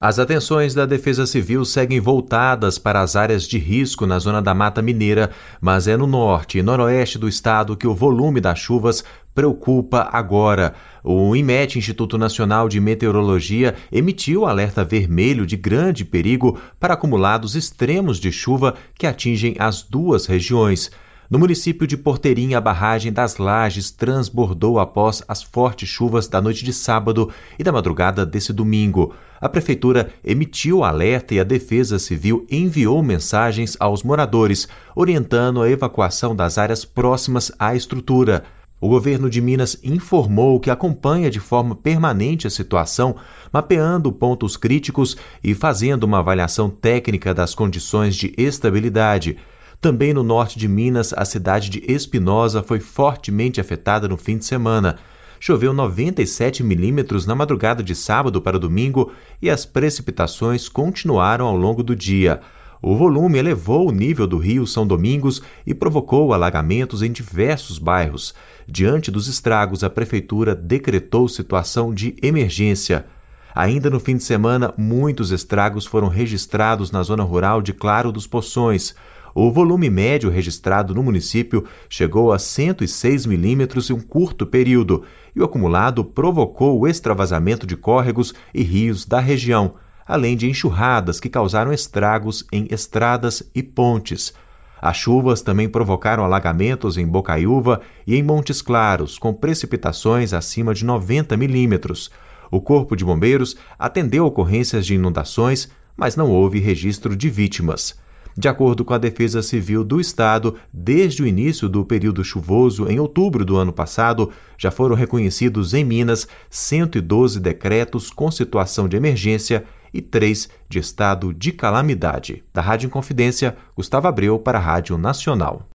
As atenções da Defesa Civil seguem voltadas para as áreas de risco na zona da Mata Mineira, mas é no norte e noroeste do estado que o volume das chuvas preocupa agora. O INMET, Instituto Nacional de Meteorologia, emitiu alerta vermelho de grande perigo para acumulados extremos de chuva que atingem as duas regiões. No município de Porteirinha, a barragem das Lajes transbordou após as fortes chuvas da noite de sábado e da madrugada desse domingo. A prefeitura emitiu alerta e a Defesa Civil enviou mensagens aos moradores, orientando a evacuação das áreas próximas à estrutura. O governo de Minas informou que acompanha de forma permanente a situação, mapeando pontos críticos e fazendo uma avaliação técnica das condições de estabilidade. Também no norte de Minas, a cidade de Espinosa foi fortemente afetada no fim de semana. Choveu 97 milímetros na madrugada de sábado para domingo e as precipitações continuaram ao longo do dia. O volume elevou o nível do rio São Domingos e provocou alagamentos em diversos bairros. Diante dos estragos, a prefeitura decretou situação de emergência. Ainda no fim de semana, muitos estragos foram registrados na zona rural de Claro dos Poções. O volume médio registrado no município chegou a 106 milímetros em um curto período, e o acumulado provocou o extravasamento de córregos e rios da região, além de enxurradas que causaram estragos em estradas e pontes. As chuvas também provocaram alagamentos em Bocaiúva e em Montes Claros, com precipitações acima de 90 milímetros. O Corpo de Bombeiros atendeu ocorrências de inundações, mas não houve registro de vítimas. De acordo com a Defesa Civil do Estado, desde o início do período chuvoso, em outubro do ano passado, já foram reconhecidos em Minas 112 decretos com situação de emergência e 3 de estado de calamidade. Da Rádio Inconfidência, Gustavo Abreu para a Rádio Nacional.